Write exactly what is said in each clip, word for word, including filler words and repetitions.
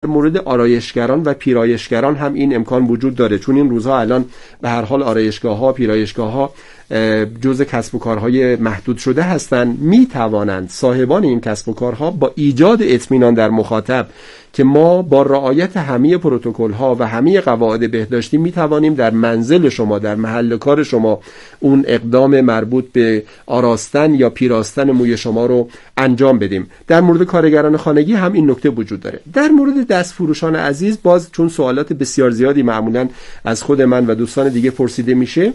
مورد آرایشگران و پیرایشگران هم این امکان وجود داره، چون این روزها الان به هر حال آرایشگاه‌ها، پیرایشگاه‌ها جزء کسب و کارهای محدود شده هستند. می توانند صاحبان این کسب و کارها با ایجاد اطمینان در مخاطب که ما با رعایت همه پروتکل‌ها و همه قواعد بهداشتی می توانیم در منزل شما، در محل کار شما، اون اقدام مربوط به آراستن یا پیراستن موی شما رو انجام بدیم. در مورد کارگران خانگی هم این نکته وجود داره. در مورد دستفروشان عزیز، باز چون سوالات بسیار زیادی معمولاً از خود من و دوستان دیگه پرسیده میشه،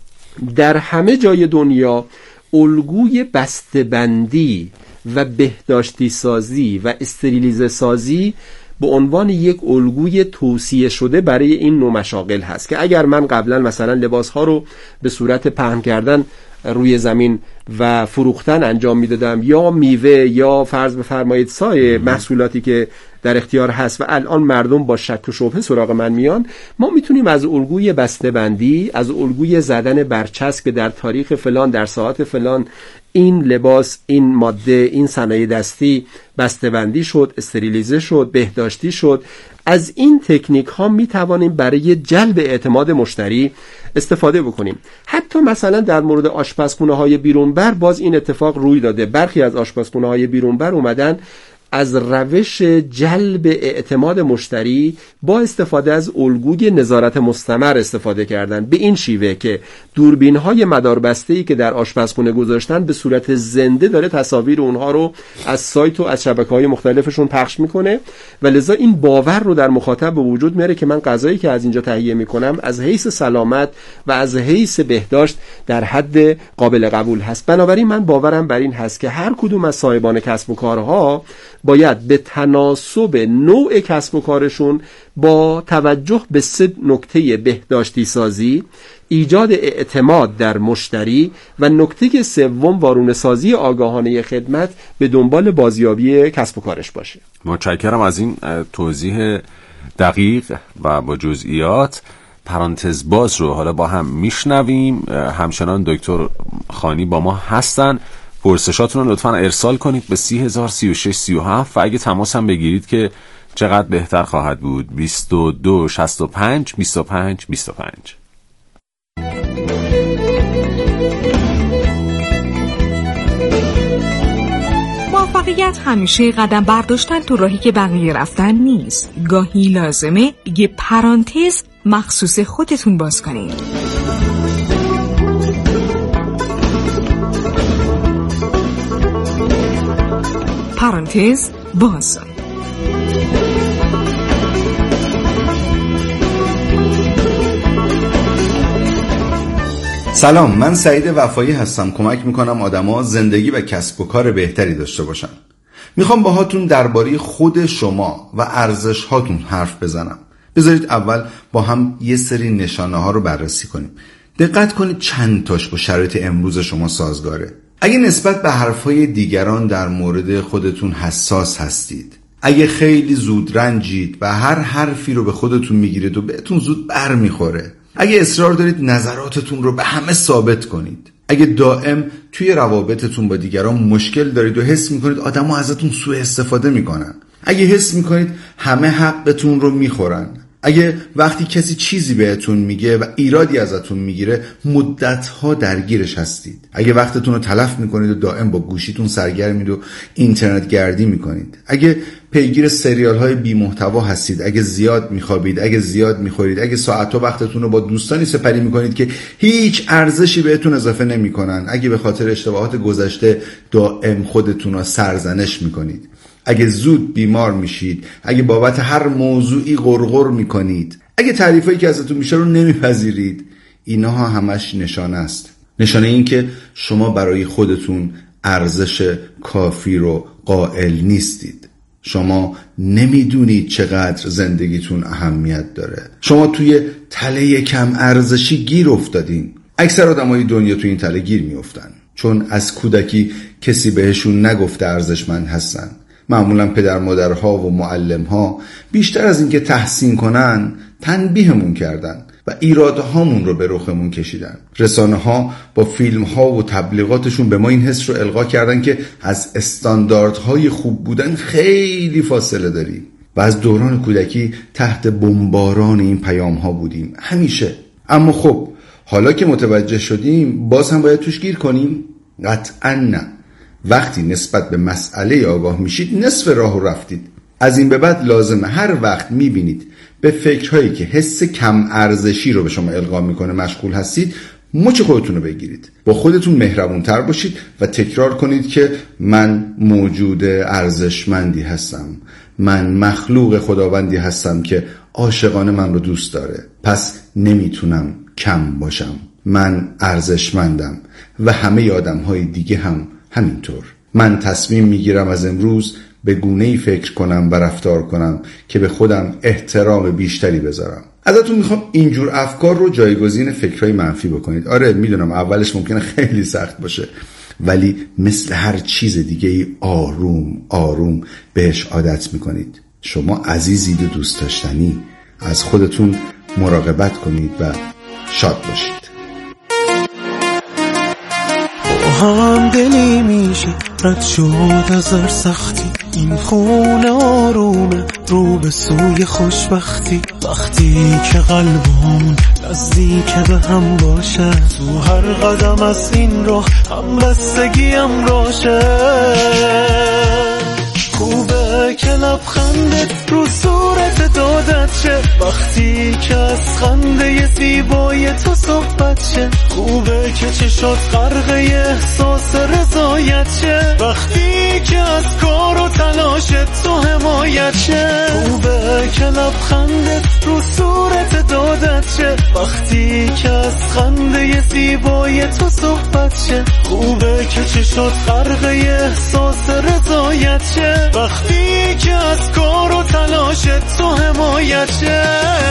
در همه جای دنیا الگوی بسته‌بندی و بهداشتی سازی و استریلیزه سازی به عنوان یک الگوی توصیه شده برای این نوع مشاغل هست که اگر من قبلا مثلا لباس‌ها رو به صورت پهن کردن روی زمین و فروختن انجام میدادم، یا میوه یا فرض بفرمایید سایر محصولاتی که در اختیار هست و الان مردم با شک و شبهه سراغ من میان، ما میتونیم از الگوی بسته‌بندی، از الگوی زدن برچسب که در تاریخ فلان، در ساعت فلان این لباس، این ماده، این صنایع دستی بسته‌بندی شد، استریلیزه شد، بهداشتی شد، از این تکنیک ها می توانیم برای جلب اعتماد مشتری استفاده بکنیم. حتی مثلا در مورد آشپزخونه های بیرونبر باز این اتفاق روی داده. برخی از آشپزخونه های بیرونبر اومدن از روش جلب اعتماد مشتری با استفاده از الگوی نظارت مستمر استفاده کردن، به این شیوه که دوربین های مداربسته‌ای که در آشپزخونه گذاشتن به صورت زنده داره تصاویر اونها رو از سایت و از شبکه‌های مختلفشون پخش میکنه و لذا این باور رو در مخاطب به وجود میاره که من غذایی که از اینجا تهیه میکنم از حیث سلامت و از حیث بهداشت در حد قابل قبول هست. بنابراین من باورم بر این هست که هر کدوم از صاحبان کسب و کارها باید به تناسب نوع کسب و کارشون با توجه به سه نکته بهداشتی سازی، ایجاد اعتماد در مشتری و نکته سوم وارونه سازی آگاهانه خدمت به دنبال بازیابی کسب و کارش باشه. متشکرم از این توضیح دقیق و با جزئیات. پرانتز باز رو حالا با هم میشنویم. همچنان دکتر خانی با ما هستن. پرسشاتون رو لطفاً ارسال کنید به سی هزار سی و شش سی و هفت و اگه تماس هم بگیرید که چقدر بهتر خواهد بود. بیست و دو شصت و پنج بیست و پنج بیست و پنج. موفقیت همیشه قدم برداشتن تو راهی که بقیه رفتن نیست. گاهی لازمه یه پرانتز مخصوص خودتون باز کنید. پرانتز باز. سلام، من سعید وفایی هستم. کمک میکنم آدما زندگی و کسب و کار بهتری داشته باشن. میخوام باهاتون درباره خود شما و ارزش هاتون حرف بزنم. بذارید اول با هم یه سری نشانه ها رو بررسی کنیم. دقت کنید چند تاش با شرایط امروز شما سازگاره. اگه نسبت به حرفهای دیگران در مورد خودتون حساس هستید، اگه خیلی زود رنجید و هر حرفی رو به خودتون میگیرید و بهتون زود بر میخوره، اگه اصرار دارید نظراتتون رو به همه ثابت کنید، اگه دائم توی روابطتون با دیگران مشکل دارید و حس میکنید آدم‌ها ازتون سوء استفاده میکنن، اگه حس میکنید همه حقتون رو میخورن، اگه وقتی کسی چیزی بهتون میگه و ایرادی ازتون میگیره مدت‌ها درگیرش هستید، اگه وقتتون رو تلف میکنید و دائم با گوشیتون سرگرمید و اینترنت گردی میکنید، اگه پیگیر سریال‌های بی محتوا هستید، اگه زیاد میخوابید، اگه زیاد میخورید، اگه ساعت‌ها وقتتون رو با دوستانی سپری میکنید که هیچ ارزشی بهتون اضافه نمیکنن، اگه به خاطر اشتباهات گذشته دائم خودتون رو سرزنش میکنید، اگه زود بیمار میشید، اگه بابت هر موضوعی غرغر میکنید، اگه تعریفایی که ازتون میشه رو نمیپذیرید، اینها همش نشانه است. نشانه این که شما برای خودتون ارزش کافی رو قائل نیستید. شما نمیدونید چقدر زندگیتون اهمیت داره. شما توی تله کم ارزشی گیر افتادین. اکثر آدمای دنیا توی این تله گیر میافتن چون از کودکی کسی بهشون نگفته ارزشمند هستن. معمولا پدر مادرها و معلمها بیشتر از اینکه تحسین کنن تنبیهمون کردن و ایرادهامون رو به رخمون کشیدن. رسانه ها با فیلم ها و تبلیغاتشون به ما این حس رو القا کردن که از استانداردهای خوب بودن خیلی فاصله داریم. و از دوران کودکی تحت بمباران این پیام ها بودیم همیشه. اما خب حالا که متوجه شدیم باز هم باید توش گیر کنیم؟ قطعا نه. وقتی نسبت به مسئله آگاه میشید نصف راه رو رفتید. از این به بعد لازمه هر وقت میبینید به فکرهایی که حس کم ارزشی رو به شما القا میکنه مشغول هستید، مچ خودتون رو بگیرید، با خودتون مهربونتر باشید و تکرار کنید که من موجود ارزشمندی هستم، من مخلوق خداوندی هستم که عاشقانه من رو دوست داره، پس نمیتونم کم باشم، من ارزشمندم و همه آدم‌های دیگه هم همینطور. من تصمیم میگیرم از امروز به گونه‌ای فکر کنم و رفتار کنم که به خودم احترام بیشتری بذارم. ازتون میخوام اینجور افکار رو جایگزین فکرهای منفی بکنید. آره میدونم اولش ممکنه خیلی سخت باشه، ولی مثل هر چیز دیگه ای آروم آروم بهش عادت میکنید. شما عزیزید و دوست داشتنی. از خودتون مراقبت کنید و شاد باشید. هم دلی میشه رد شد از هر سختی، این خونه آرومه رو به سوی خوشبختی. وقتی که قلبمون نزدیک به هم باشه، تو هر قدم از این راه هم بستگیم راشه. خوبه که لبخندت رو صورت دادت شه، وقتی که از خنده زیبای تو صحبت شه. خوبه که چشات غرق احساس رضایت شه، وقتی که از کار و تلاشت تو حمایت شه. خوبه که لبخندت رو صورت دادت شه، وقتی که از خنده زیبای تو صحبت شه. خوبه که چشات غرق احساس رضایت شه، وقتی که از کار و تلاشت تو حمایت شه.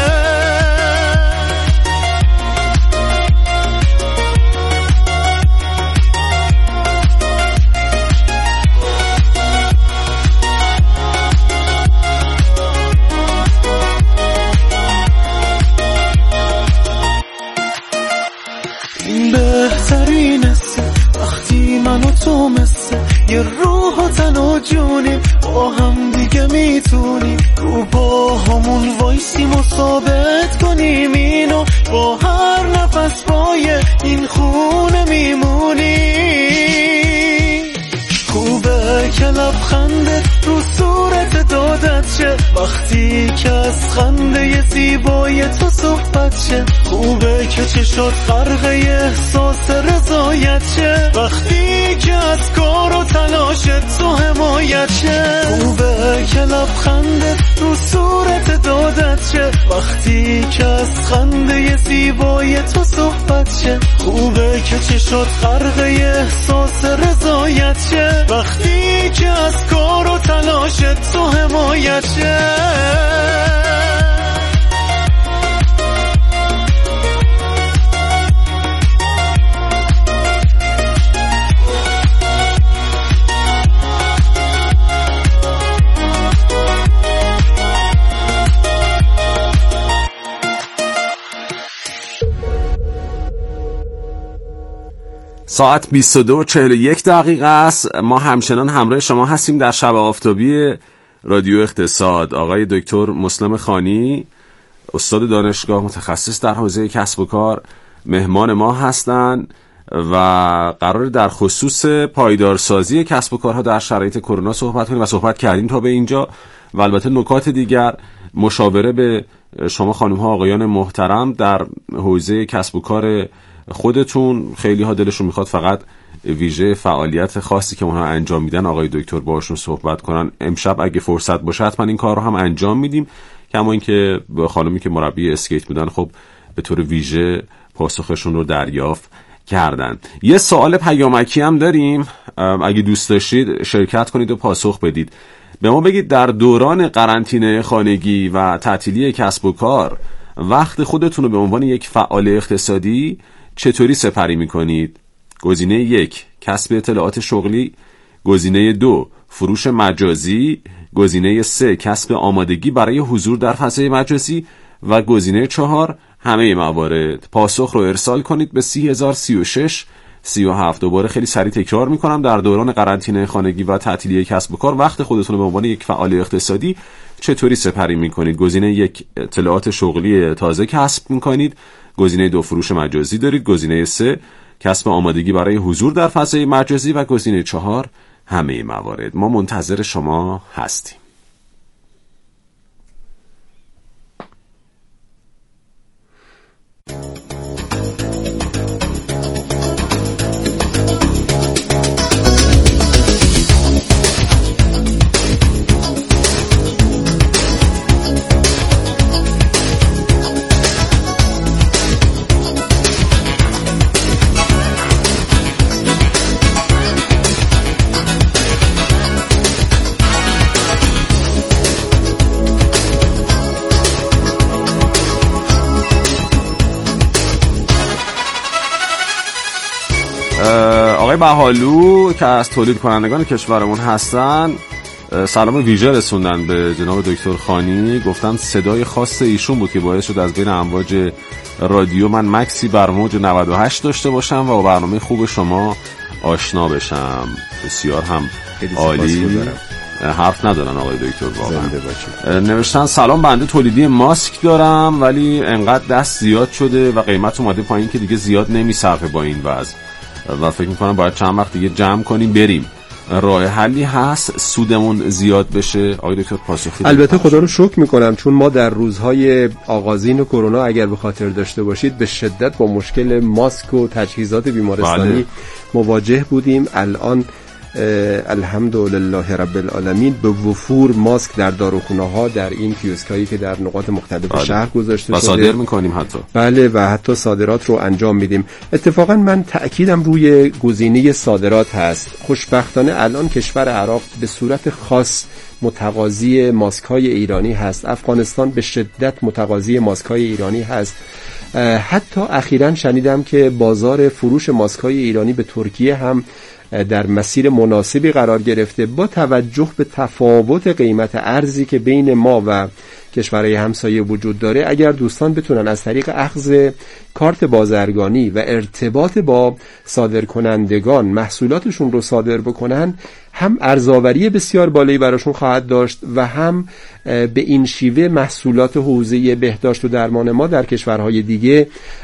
این بهترین است وقتی من و تو مثل یه روح و تن و جونیم، با هم دیگه میتونیم رو با همون وایسیم و ثابت کنیم اینو، با هر نفس پای این خونه میمونیم. خوبه که لبخندت رو صورت دادت شه، وقتی که از خنده زیبای تو صحبت شه. خوبه که چشات غرق احساس رضایت شه، وقتی که از کار و تلاشت تو حمایت شه. خوبه که لبخندت رو صورت دادت شه، وقتی که از خنده زیبای تو صحبت شه. خوبه که چشات غرق احساس رضایت شه، وقتی که از کار و تلاشت تو حمایت شه. ساعت بیست و دو و چهل و یک دقیقه است. ما همچنان همراه شما هستیم در شب آفتابی رادیو اقتصاد. آقای دکتر مسلم خانی، استاد دانشگاه، متخصص در حوزه کسب و کار، مهمان ما هستند و قرار در خصوص پایدارسازی کسب و کارها در شرایط کرونا صحبت کنیم و صحبت کردیم تا به اینجا و البته نکات دیگر مشاوره به شما خانم ها آقایان محترم در حوزه کسب و کار خودتون. خیلی ها دلشون میخواد فقط ویژه فعالیت خاصی که اونها انجام میدن آقای دکتر باشون صحبت کنن. امشب اگه فرصت باشه حتما این کار رو هم انجام میدیم. کما اینکه خانمی که مربی اسکیت بودن خب به طور ویژه پاسخشون رو دریافت کردن. یه سوال پیامکی هم داریم، اگه دوست داشتید شرکت کنید و پاسخ بدید. به ما بگید در دوران قرنطینه خانگی و تعطیلی کسب و کار وقت خودتون رو به عنوان یک فعال اقتصادی چطوری سپری میکنید؟ گزینه یک کسب اطلاعات شغلی، گزینه دو فروش مجازی، گزینه سه کسب آمادگی برای حضور در فضای مجازی و گزینه چهار همه موارد. پاسخ رو ارسال کنید به سی هزار سی و شش سی و هفت. دوباره خیلی سریع تکرار میکنم، در دوران قرنطینه خانگی و تعطیلی کسب و کار وقت خودتون رو به عنوان یک فعال اقتصادی چطوری سپری میکنید؟ گزینه یک، اطلاعات شغلی تازه کسب میکنید. گزینه دو، فروش مجازی دارید. گزینه سه، کسب آمادگی برای حضور در فضای مجازی. و گزینه چهار، همه موارد. ما منتظر شما هستیم. آقای بهالو که از تولید کنندگان کشورمون هستن سلام ویژه رسوندن به جناب دکتر خانی. گفتن صدای خاص ایشون بود که باعث شد از بین امواج رادیو من مکسی بر موج نود و هشت داشته باشم و با برنامه خوب شما آشنا بشم. بسیار هم عالی. حرف ندارن آقای دکتر واقعا. نوشتن سلام، بنده تولیدی ماسک دارم ولی انقدر دست زیاد شده و قیمت اومده پایین که دیگه زیاد نمیصرفه با این وضع و فکر میکنم باید چند وقت دیگه جمع کنیم بریم. راه حلی هست سودمون زیاد بشه؟ آقای دکتر پاسخی؟ البته خدا رو شکر میکنم، چون ما در روزهای آغازین کرونا اگر به خاطر داشته باشید به شدت با مشکل ماسک و تجهیزات بیمارستانی بله. مواجه بودیم. الان الحمدلله رب العالمین به وفور ماسک در داروخانه‌ها، در این کیوسکایی که در نقاط مختلف بله. شهر گذاشته شده، صادر می‌کنیم حتی. بله و حتی صادرات رو انجام میدیم. اتفاقا من تأکیدم روی گزینه صادرات هست. خوشبختانه الان کشور عراق به صورت خاص متقاضی ماسک‌های ایرانی هست. افغانستان به شدت متقاضی ماسک‌های ایرانی هست. حتی اخیراً شنیدم که بازار فروش ماسک‌های ایرانی به ترکیه هم در مسیر مناسبی قرار گرفته. با توجه به تفاوت قیمت ارزی که بین ما و کشورهای همسایه وجود داره، اگر دوستان بتونن از طریق اخذ کارت بازرگانی و ارتباط با صادرکنندگان محصولاتشون رو صادر بکنن، هم ارزآوری بسیار بالایی براشون خواهد داشت و هم به این شیوه محصولات حوزه بهداشت و درمان ما در کشورهای دیگه،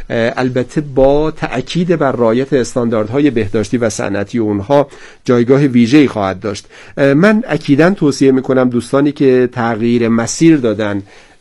البته با تأکید بر رعایت استانداردهای بهداشتی و صنعتی اونها، جایگاه ویژه‌ای خواهد داشت. من اکیداً توصیه میکنم دوستانی که تغییر مسیر دادن،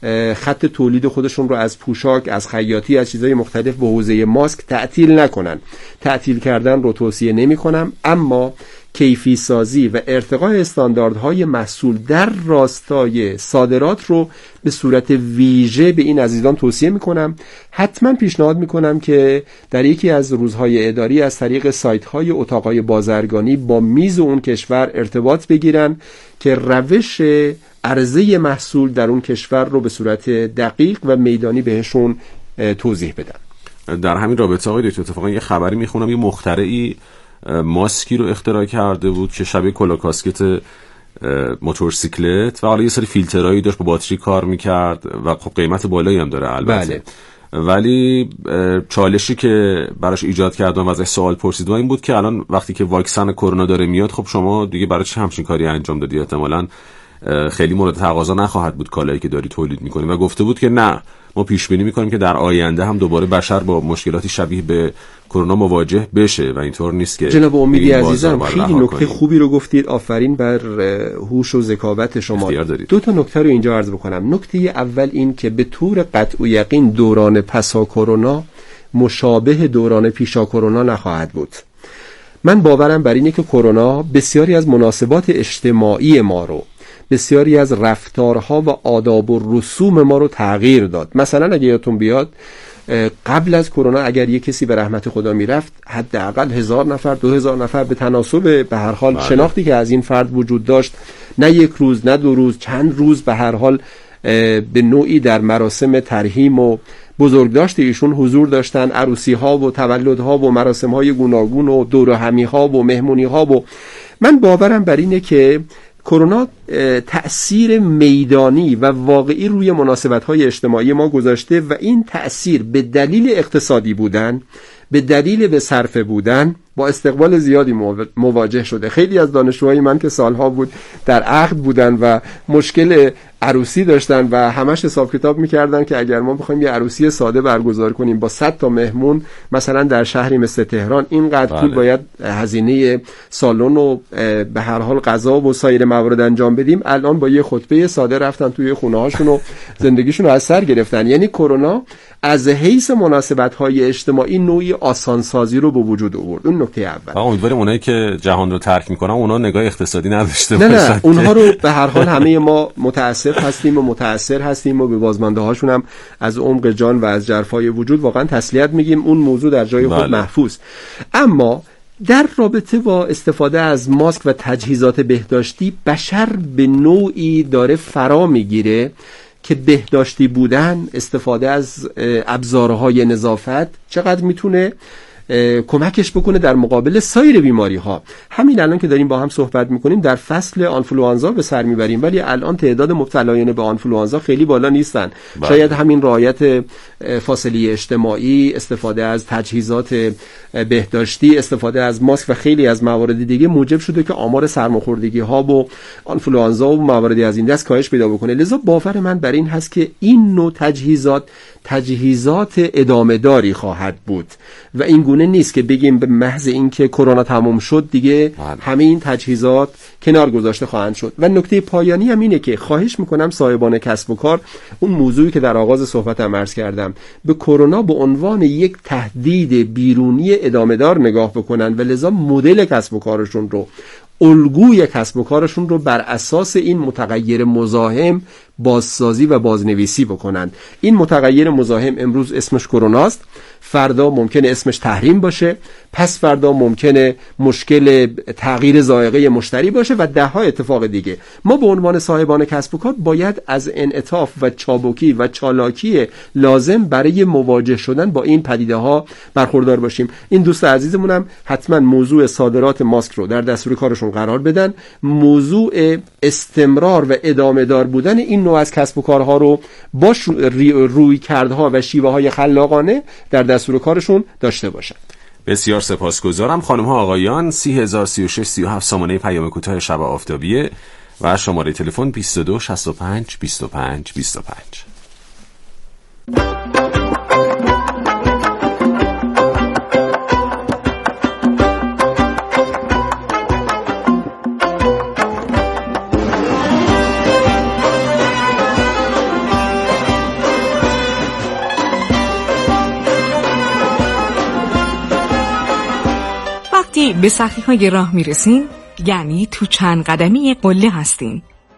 خط تولید خودشون رو از پوشاک، از خیاطی، از چیزهای مختلف به حوزه ماسک تعطیل نکنن. تعطیل کردن رو توصیه نمی کنم، اما کیفی سازی و ارتقاء استانداردهای محصول در راستای صادرات رو به صورت ویژه به این عزیزان توصیه میکنم. حتما پیشنهاد میکنم که در یکی از روزهای اداری از طریق سایت‌های اتاقهای بازرگانی با میز اون کشور ارتباط بگیرن که روش عرضه محصول در اون کشور رو به صورت دقیق و میدانی بهشون توضیح بدن. در همین رابطه آقای دکتر اتفاقا یه خبری میخونم، یه مخترعی ماسکی رو اختراع کرده بود که شبیه کلا کاسکت موتورسیکلت و حالا یه سری فیلترایی داشت، با باتری کار میکرد و خب قیمت بالایی هم داره البته. بله. ولی چالشی که براش ایجاد کردن و ازش سوال پرسید و این بود که الان وقتی که واکسن کرونا داره میاد، خب شما دیگه برای چه همچین کاری انجام دادی؟ احتمالاً خیلی مورد تقاضا نخواهد بود کالایی که داری تولید میکنی. و گفته بود که نه، ما پیش بینی میکنیم که در آینده هم دوباره بشر با مشکلاتی شبیه به کرونا مواجه بشه و اینطور نیست که جناب امیدی عزیزم خیلی نکته خوبی رو گفتید. آفرین بر هوش و ذکاوت شما. دو تا نکته رو اینجا عرض بکنم. نکته اول این که به طور قطع و یقین دوران پسا کرونا مشابه دوران پیشا کرونا نخواهد بود. من باورم بر اینه که کرونا بسیاری از مناسبات اجتماعی ما رو، بسیاری از رفتارها و آداب و رسوم ما رو تغییر داد. مثلا اگه یادتون بیاد قبل از کرونا اگر یک کسی به رحمت خدا میرفت، حداقل هزار نفر دو هزار نفر به تناسب به هر حال بله. شناختی که از این فرد وجود داشت، نه یک روز نه دو روز، چند روز به هر حال به نوعی در مراسم ترحیم و بزرگداشت ایشون حضور داشتن، عروسی ها و تولد ها و مراسم های گوناگون و دور و همی ها و مهمونی ها. و من باورم بر اینه که کرونا تأثیر میدانی و واقعی روی مناسبت‌های اجتماعی ما گذاشته و این تأثیر به دلیل اقتصادی بودن، به دلیل به صرفه بودن با استقبال زیادی مواجه شده. خیلی از دانشجوهای من که سالها بود در عقد بودن و مشکل عروسی داشتن و همش حساب کتاب میکردن که اگر ما بخوایم یه عروسی ساده برگزار کنیم با صد تا مهمون مثلا در شهری مثل تهران، اینقدر پول باید هزینه سالن و به هر حال غذا و سایر موارد انجام بدیم. الان با یه خطبه ساده رفتن توی خونه هاشون و زندگیشون رو از سر گرفتن. یعنی کرونا از حیث مناسبت‌های اجتماعی نوعی آسانسازی رو به وجود آورد. اون نکته اول. امیدواریم اونایی که جهان رو ترک میکنن اونا نگاه اقتصادی نداشته نه باشن. نه اونها رو به هر حال همه ما متاسف هستیم و متاثر هستیم و به بازمانده هاشون هم از عمق جان و از جرفای وجود واقعا تسلیت میگیم. اون موضوع در جای خود محفوظ. اما در رابطه با استفاده از ماسک و تجهیزات بهداشتی، بشر به نوعی داره فرا میگیره که بهداشتی بودن، استفاده از ابزارهای نظافت چقدر میتونه کمکش بکنه در مقابل سایر بیماری ها. همین الان که داریم با هم صحبت میکنیم در فصل آنفلوانزا به سر میبریم، ولی الان تعداد مبتلایان به آنفلوانزا خیلی بالا نیستن. بله. شاید همین رعایت فاصله اجتماعی، استفاده از تجهیزات بهداشتی، استفاده از ماسک و خیلی از موارد دیگه موجب شده که آمار سرماخوردگی ها و آنفلوانزا و مواردی از این دست کاهش پیدا بکنه. لذا باور من بر این هست که این نوع تجهیزات تجهیزات ادامه داری خواهد بود و این گونه نیست که بگیم به محض اینکه کرونا تموم شد دیگه همه این تجهیزات کنار گذاشته خواهند شد. و نکته پایانی هم اینه که خواهش میکنم صاحبان کسب و کار اون موضوعی که در آغاز صحبتم عرض کردم به کرونا به عنوان یک تهدید بیرونی ادامه دار نگاه بکنن و لذا مدل کسب و کارشون رو، الگوی کسب و کارشون رو بر اساس این متغیر مزاحم بازسازی و بازنویسی بکنند. این متغیر مزاحم امروز اسمش کروناست، فردا ممکنه اسمش تحریم باشه، پس فردا ممکنه مشکل تغییر ذائقه مشتری باشه و ده ها اتفاق دیگه. ما به عنوان صاحبان کسب و کار باید از انعطاف و چابکی و چالاکی لازم برای مواجه شدن با این پدیده ها برخوردار باشیم. این دوست عزیزمون هم حتما موضوع صادرات ماسک رو در دستور کارشون قرار بدن، موضوع استمرار و ادامه دار بودن این نوع از کسب و کارها رو با روی کردها و شیوه های خلاقانه در دستور کارشون داشته باشند. بسیار سپاسگزارم. خانم ها آقایان، سی هزار سی و شش سی و هفت سامانه پیام کوتاه شب آفتابیه و شماره تلفن بیست و دو شصت و پنج بیست و پنج بیست و پنج. به سخی های راه میرسین یعنی تو چند قدمی قله هستین.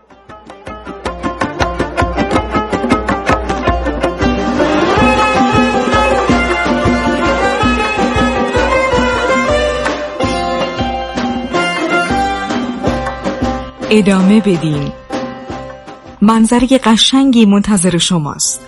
ادامه بدین، منظره قشنگی منتظر شماست.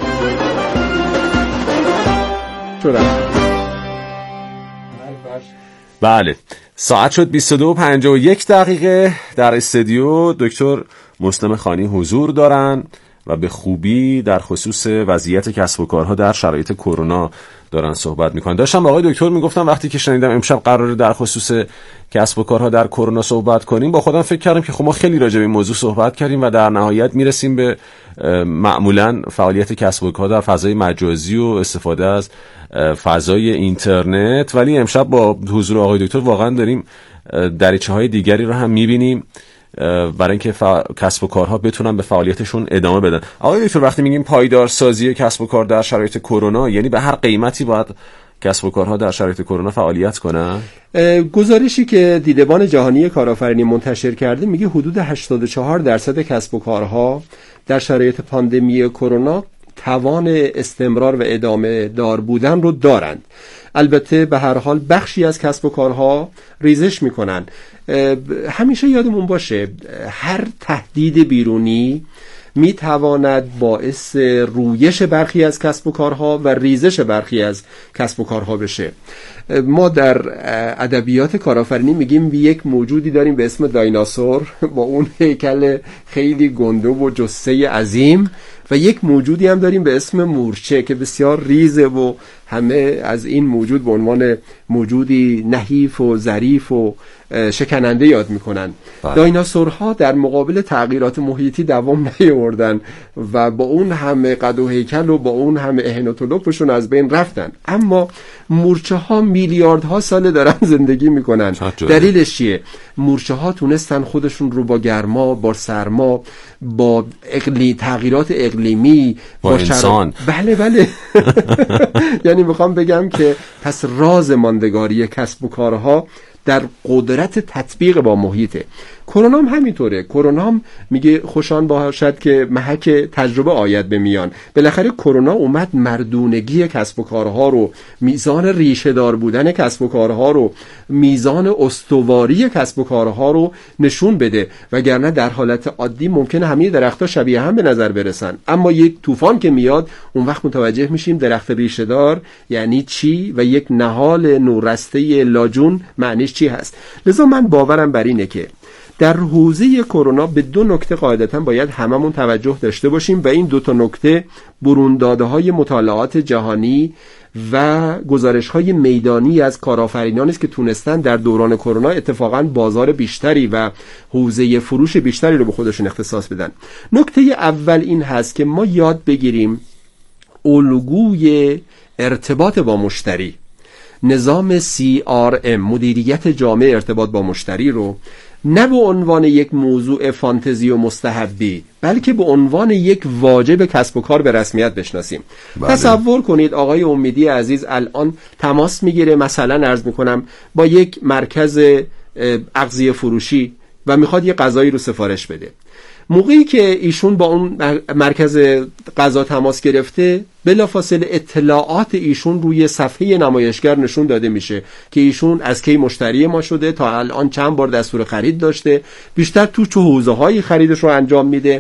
بله، ساعت شد بیست و دو و پنجاه و یک دقیقه. در استودیو دکتر مسلم خانی حضور دارن و به خوبی در خصوص وضعیت کسب و کارها در شرایط کرونا دارن صحبت میکنن. داشتم با آقای دکتر میگفتم وقتی که شنیدم امشب قراره در خصوص کسب و کارها در کرونا صحبت کنیم، با خودم فکر کردم که خب ما خیلی راجع به این موضوع صحبت کردیم و در نهایت میرسیم به معمولا فعالیت کسب و کار در فضای مجازی و استفاده از فضای اینترنت، ولی امشب با حضور آقای دکتر واقعا داریم دریچه‌های دیگری رو هم میبینیم برای اینکه ف... کسب و کارها بتونن به فعالیتشون ادامه بدن. آقای دکتر وقتی میگیم پایدارسازی کسب و کار در شرایط کرونا، یعنی به هر قیمتی باید کسب و کارها در شرایط کرونا فعالیت کنن؟ گزارشی که دیدبان جهانی کارآفرینی منتشر کرده میگه حدود هشتاد و چهار درصد کسب و کارها در شرایط پاندمی کرونا توان استمرار و ادامه دار بودن رو دارند. البته به هر حال بخشی از کسب و کارها ریزش میکنن. همیشه یادمون باشه هر تهدید بیرونی میتواند باعث رویش برخی از کسب و کارها و ریزش برخی از کسب و کارها بشه. ما در ادبیات کارآفرینی میگیم یک موجودی داریم به اسم دایناسور با اون هیکل خیلی گنده و جثه عظیم و یک موجودی هم داریم به اسم مورچه که بسیار ریزه و همه از این موجود به عنوان موجودی نحیف و ظریف و شکننده یاد میکنن. دایناسورها در مقابل تغییرات محیطی دوام نیاوردن و با اون همه قد و هیکل و با اون همه اهن و طلوپشون از بین رفتن، اما مورچه ها میلیاردها سال دارن زندگی میکنن. دلیلش چیه؟ مورچه ها تونستن خودشون رو با گرما، با سرما، با اقلی... تغییرات اقلیمی، با, با انسان شر... بله بله یعنی میخوام بگم که پس راز ماندگاری کسب و کارها در قدرت تطبیق با محیطه. کرونا هم همینطوره. کرونا هم میگه خوشان باشد که محک تجربه آید به میان. بالاخره کرونا اومد مردونگی کسب و کارها رو، میزان ریشه دار بودن کسب و کارها رو، میزان استواری کسب و کارها رو نشون بده، وگرنه در حالت عادی ممکنه همه درخت‌ها شبیه هم به نظر برسن، اما یک طوفان که میاد اون وقت متوجه میشیم درخت ریشه دار یعنی چی و یک نهال نورسته لاجون معنیش چی هست. لذا من باورم بر اینه که در حوزه کرونا به دو نکته قاعدتاً باید هممون توجه داشته باشیم و این دو تا نکته برون‌داده‌های مطالعات جهانی و گزارش‌های میدانی از کارآفرینانی است که تونستن در دوران کرونا اتفاقاً بازار بیشتری و حوزه فروش بیشتری رو به خودشون اختصاص بدن. نکته اول این هست که ما یاد بگیریم الگوی ارتباط با مشتری، نظام سی آر ام، مدیریت جامع ارتباط با مشتری رو نه به عنوان یک موضوع فانتزی و مستحبی بلکه به عنوان یک واجب کسب و کار به رسمیت بشناسیم. بله. تصور کنید آقای امیدی عزیز الان تماس میگیره، مثلا عرض میکنم با یک مرکز اغذیه فروشی و میخواد یه غذایی رو سفارش بده. موقعی که ایشون با اون مرکز غذا تماس گرفته، بلافاصله اطلاعات ایشون روی صفحه نمایشگر نشون داده میشه که ایشون از کی مشتری ما شده، تا الان چند بار دستور خرید داشته، بیشتر تو چه حوزه‌هایی خریدش رو انجام میده،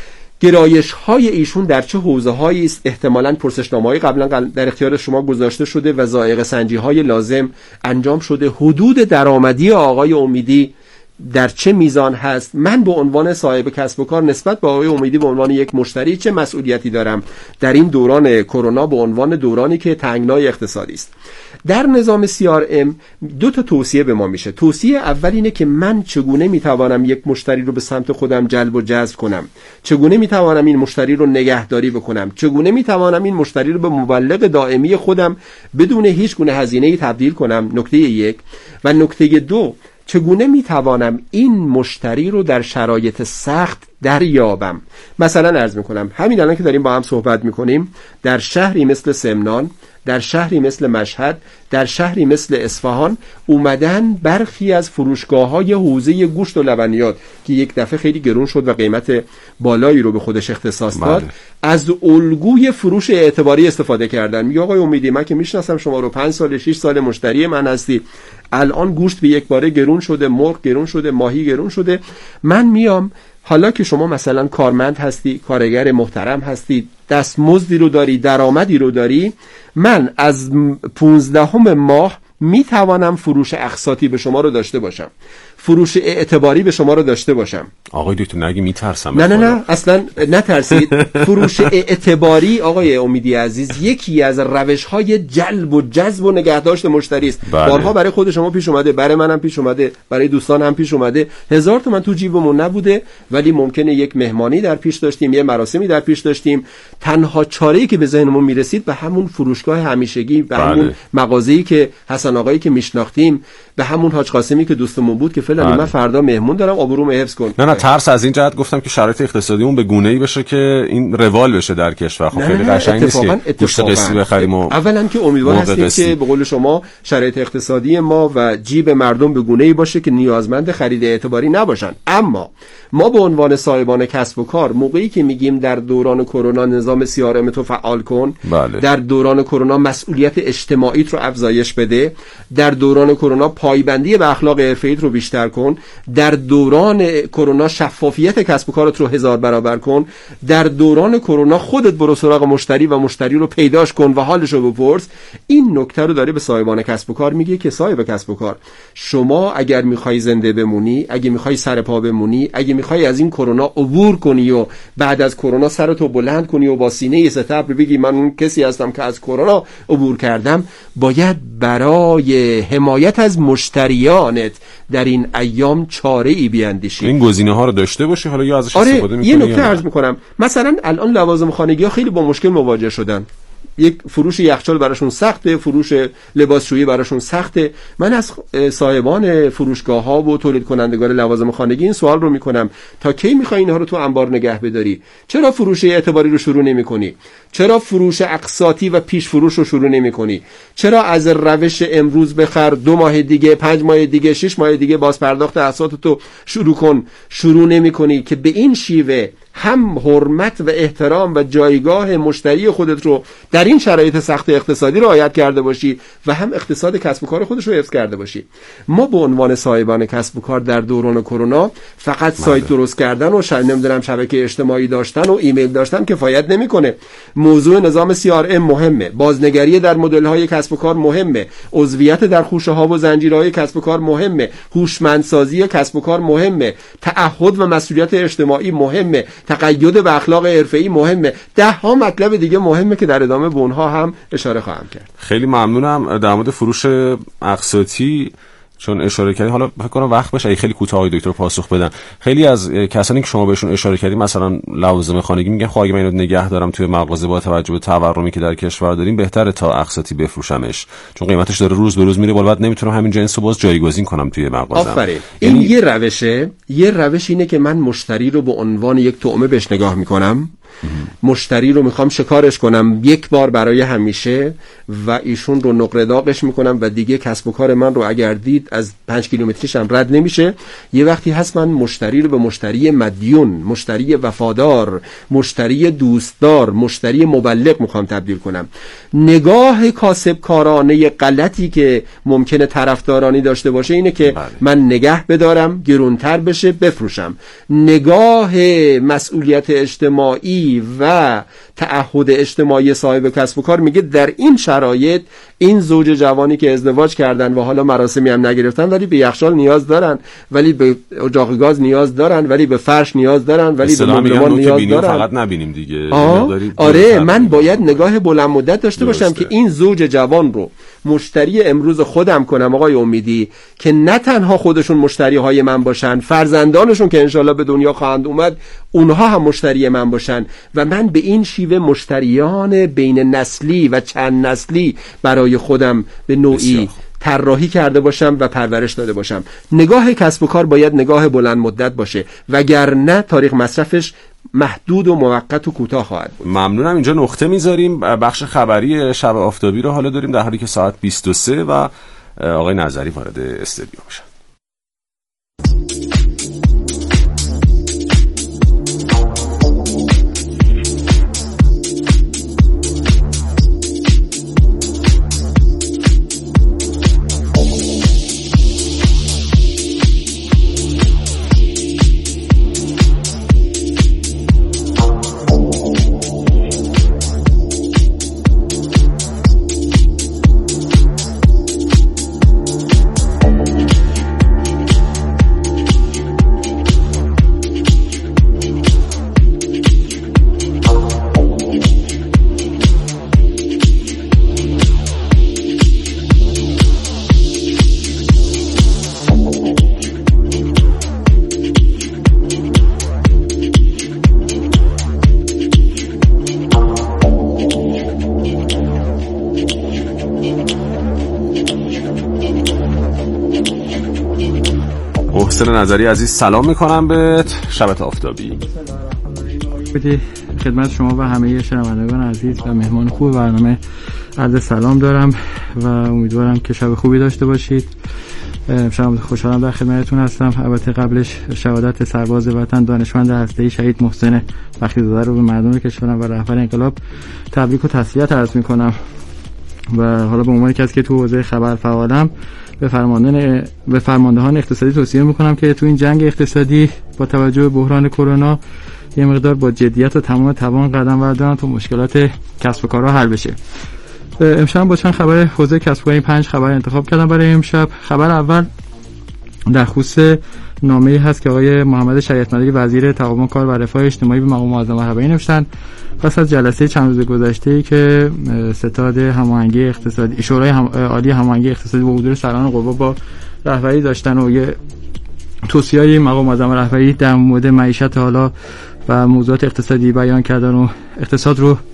گرایش های ایشون در چه حوزه هایی است، احتمالاً پرسشنامه‌های قبلا در اختیار شما گذاشته شده و ذائقه سنجی های لازم انجام شده، حدود درآمدی آقای امیدی در چه میزان هست، من به عنوان صاحب کسب و کار نسبت به آقای امیدی به عنوان یک مشتری چه مسئولیتی دارم در این دوران کرونا، به عنوان دورانی که تنگنای اقتصادی است. در نظام سی آر ام دو تا توصیه به ما میشه. توصیه اول اینه که من چگونه میتوانم یک مشتری رو به سمت خودم جلب و جذب کنم، چگونه میتوانم این مشتری رو نگهداری بکنم، چگونه میتوانم این مشتری رو به مبلغ دائمی خودم بدون هیچ گونه هزینه‌ای تبدیل کنم. نکته یک. و نکته دو، چگونه میتوانم این مشتری رو در شرایط سخت دریابم. مثلا عرض میکنم همین الان که داریم با هم صحبت میکنیم، در شهری مثل سمنان، در شهری مثل مشهد، در شهری مثل اصفهان اومدن برخی از فروشگاه‌های حوزه گوشت و لبنیات که یک دفعه خیلی گرون شد و قیمت بالایی رو به خودش اختصاص داد، بله. از الگوی فروش اعتباری استفاده کردن. میگه آقای امیدی من که میشناسم شما رو، پنج سال شش سال مشتری من هستی، الان گوشت به یک باره گرون شده، مرغ گرون شده، ماهی گرون شده، من میام حالا که شما مثلا کارمند هستی، کارگر محترم هستی، دستمزدی رو داری، درآمدی رو داری، من از پونزدهم ماه می توانم فروش اقساطی به شما رو داشته باشم، فروش اعتباری به شما رو داشته باشم. آقای دکتر نگی میترسم. نه نه نه اصلا نترسید. فروش اعتباری آقای امیدی عزیز یکی از روش‌های جلب و جذب و نگهداشت مشتری است. بله. بارها برای خود شما پیش اومده، برای منم پیش اومده، برای دوستان هم پیش اومده. هزار تومن تو جیبمون نبوده ولی ممکنه یک مهمانی در پیش داشتیم، یه مراسمی در پیش داشتیم، تنها چاره‌ای که به ذهنمون میرسید به همون فروشگاه همیشگی، به بله. همون مغازه‌ای که حسن آقایی که میشناختیم، به همون حاج قاسمی که دوستمون بود که فعلا من فردا مهمون دارم، آبروم حفظ کن. نه نه ترس از این جهت گفتم که شرایط اقتصادیمون به گونه‌ای بشه که این روال بشه در کشور. خب خیلی قشنگ نیست که گوشت قسطی بخریم. اولا که امیدوار هستیم که به قول شما شرایط اقتصادی ما و جیب مردم به گونه‌ای باشه که نیازمند خرید اعتباری نباشن. اما ما به عنوان صاحبان کسب و کار موقعی که میگیم در دوران کرونا نظام سی آر ام تو فعال کن، بله. در دوران کرونا مسئولیت اجتماعیت رو افزایش بده، در دوران کرونا پایبندی به اخلاق حرفه‌ایت رو بیشتر بیشتر کن، در دوران کرونا شفافیت کسب و کارت رو هزار برابر کن، در دوران کرونا خودت برو سراغ مشتری و مشتری رو پیداش کن و حالش رو بپرس. این نکته رو داره به صاحبان کسب و کار میگه که صاحب کسب و کار، شما اگر میخوای زنده بمونی، اگه میخوای سر پا بمونی، اگه میخوای از این کرونا عبور کنی و بعد از کرونا سرتو بلند کنی و با سینه ستبر بگی من اون کسی هستم که از کرونا عبور کردم، باید برای حمایت از مشتریانت در این ایام چاره ای بیاندیشی. این گزینه ها رو داشته باشی، حالا یا ازش آره استفاده می‌کنی. یه نکته عرض میکنم، مثلا الان لوازم خانگی ها خیلی با مشکل مواجه شدن. یک فروش یخچال براشون سخته، فروش لباسشویی براشون سخته. من از صاحبان فروشگاه ها و تولید کنندگان لوازم خانگی این سوال رو میکنم، تا کی میخوای اینها رو تو انبار نگه بداری؟ چرا فروش اعتباری رو شروع نمیکنی؟ چرا فروش اقساطی و پیش فروش رو شروع نمیکنی؟ چرا از روش امروز بخر، دو ماه دیگه، پنج ماه دیگه، شش ماه دیگه باز پرداخت اقساطتو شروع کن شروع نمیکنی که به این شیوه هم حرمت و احترام و جایگاه مشتری خودت رو در این شرایط سخت اقتصادی رعایت کرده باشی و هم اقتصاد کسب و کار خودش رو حفظ کرده باشی. ما به عنوان صاحبان کسب و کار در دوران کرونا فقط سایت درست کردن و شاید نمیدونم شبکه اجتماعی داشتن و ایمیل داشتن کفایت نمیکنه. موضوع نظام سی آر ام مهمه، بازنگری در مدل‌های کسب و کار مهمه، عضویت در خوشه‌ها و زنجیرهای کسب و کار مهمه، هوشمندسازی کسب و کار مهمه، تعهد و مسئولیت اجتماعی مهمه، تقید به اخلاق حرفه‌ای مهمه، ده ها مطلب دیگه مهمه که در ادامه به اونها هم اشاره خواهم کرد. خیلی ممنونم. در مورد فروش اقساطی چون اشاره کردی، حالا فکر کنم وقت بشه خیلی کوتاه دکتر پاسخ بدن. خیلی از کسانی که شما بهشون اشاره کردید مثلا لوازم خانگی میگن خب اگه من اینو نگه دارم توی مغازه با توجه به تورمی که در کشور داریم بهتره تا اقساطی بفروشمش، چون قیمتش داره روز به روز میره بالا، بعد نمیتونم همین جنسو باز جایگزین کنم توی مغازه. آفرین. این یعنی... یه روشه، یه روش اینه که من مشتری رو به عنوان یک طعمه بهش نگاه میکنم، مشتری رو میخوام شکارش کنم یک بار برای همیشه و ایشون رو نقره داغش میکنم و دیگه کسب و کار من رو اگر دید از پنج کیلومتریش هم رد نمیشه. یه وقتی هست من مشتری رو به مشتری مدیون، مشتری وفادار، مشتری دوستدار، مشتری مبلغ میخوام تبدیل کنم. نگاه کاسبکارانه غلطی که ممکنه طرفدارانی داشته باشه اینه که بله. من نگه بدارم، گرونتر بشه، بفروشم. نگاه مسئولیت اجتماعی و تعهد اجتماعی صاحب کسب و کار میگه در این شرایط این زوج جوانی که ازدواج کردن و حالا مراسمی هم نگرفتن ولی به یخچال نیاز دارن، ولی به اجاق گاز نیاز دارن، ولی به فرش نیاز دارن، ولی به مبلمان نیاز دارن. فقط نبینیم دیگه. آره من باید نگاه بلند مدت داشته باشم که این زوج جوان رو مشتری امروز خودم کنم آقای امیدی، که نه تنها خودشون مشتری های من باشن، فرزندانشون که انشالله به دنیا خواهند اومد اونها هم مشتری من باشن و من به این شیوه مشتریان بین نسلی و چند نسلی برای خودم به نوعی طراحی کرده باشم و پرورش داده باشم. نگاه کسب و کار باید نگاه بلند مدت باشه، وگرنه تاریخ مصرفش محدود و موقت و کوتاه خواهد بود. ممنونم. اینجا نقطه میذاریم. بخش خبری شب آفتابی رو حالا داریم در حالی که ساعت بیست و سه و آقای نظری وارد استودیو میشن. محسن نظری عزیز سلام میکنم بهت. شبت آفتابی. بدی خدمت شما و همه شنوندگان عزیز و مهمان خوب برنامه عرض سلام دارم و امیدوارم که شب خوبی داشته باشید. شب خوشحالم در خدمتتون هستم. البته قبلش شهادت سرباز وطن دانشمند هسته‌ای شهید محسن بختی‌زاده رو به مردم کشورم و رهبر انقلاب تبریک و تسلیت عرض میکنم و حالا به عنوان کسی که تو حوزه خبر فعالم به فرماندهان به فرماندهان اقتصادی توصیه میکنم که تو این جنگ اقتصادی با توجه به بحران کرونا یه مقدار با جدیت و تمام توان قدم بردارن تا مشکلات کسب و کارها حل بشه. امشب با چند خبر حوزه کسب و کار، این پنج خبر انتخاب کردم برای امشب. خبر اول در خصوص نامه‌ای هست که آقای محمد شریعت‌مداری وزیر تضامن کار و رفاه اجتماعی به مقام معظم رهبری نوشتن پس از جلسه چند روز گذشته‌ای که ستاد هماهنگی اقتصادی شورای هم... عالی هماهنگی اقتصادی با حضور سران قوا با رهبری داشتن و یه توصیه‌ای مقام معظم رهبری در مورد معیشت حالا و موضوعات اقتصادی بیان کردن و اقتصاد رو